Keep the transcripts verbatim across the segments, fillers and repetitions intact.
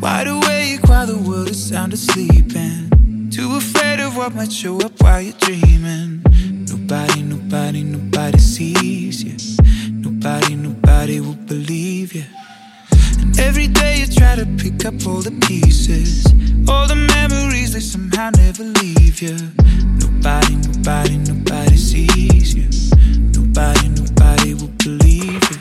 Wide awake while the world is sound asleep, and too afraid of what might show up while you're dreaming. Nobody, nobody, nobody sees you. Nobody, nobody will believe you. And every day you try to pick up all the pieces, all the memories, they somehow never leave you. Nobody, nobody, nobody sees you. Nobody, nobody will believe you.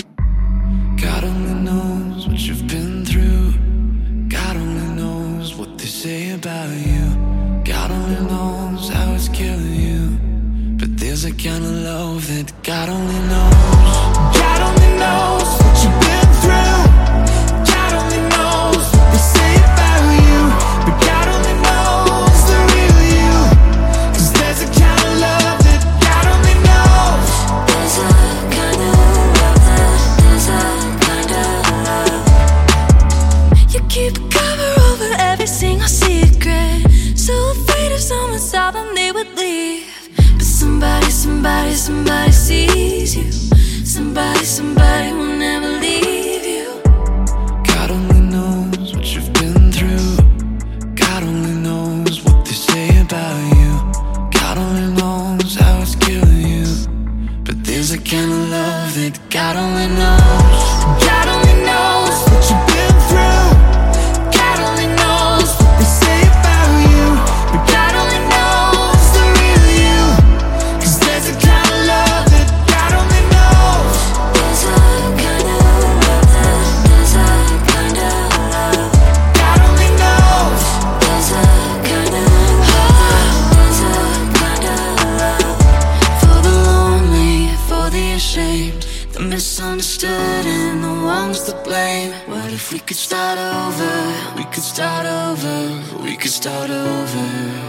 God only knows what you've been through. God only knows what they say about you. God only knows how it's killing you. But there's a kind of love that God only knows. God only knows what you've been through. God only knows what they say about you. But God only knows the real you. 'Cause there's a kind of love that God only knows. There's a kind of love that, there's a kind of love. You keep a cover over every single secret, so afraid if someone saw them they would leave. But somebody, somebody, somebody sees you. Somebody, somebody will never leave you. God only knows what you've been through. God only knows what they say about you. God only knows how it's killing you. But there's a kind of love that God only knows. God only knows what you've been through. God only knows what they say about you. But God only knows the real you. 'Cause there's a kind of love that God only knows. There's a kind of love that, there's a kind of love. God only knows. There's a kind of love, there's a kind of love. For the lonely, for the ashamed, the misunderstood and the ones to blame. What if we could start over? We could start over, we could start over.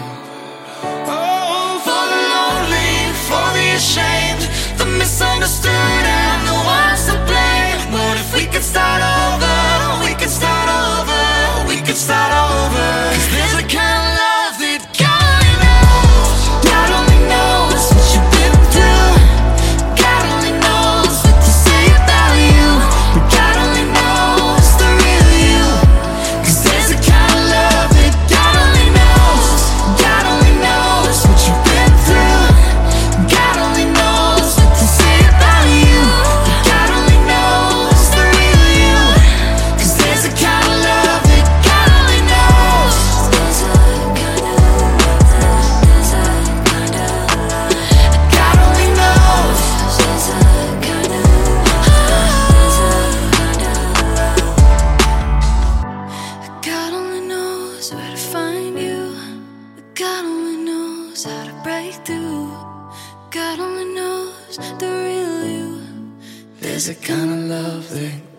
Oh, for the lonely, for the ashamed, the misunderstood and the ones to blame. What if we could start over? We could start over, we could start over. 'Cause there's a kind of love that God only knows. God only knows what you've been through. God only knows what to say about you. But God only knows the real you. 'Cause there's a kind of love that God only knows. God only knows what you've been through. God only knows what to say about you. But God only knows the real you. 'Cause there's a kind of love that God only knows. There's a kind of love that, there's a kind of love. God only knows. There's a kind of love, there's a kind of love. God only knows where to find you. God only knows how to break through. God only knows the real you. There's a kind of love that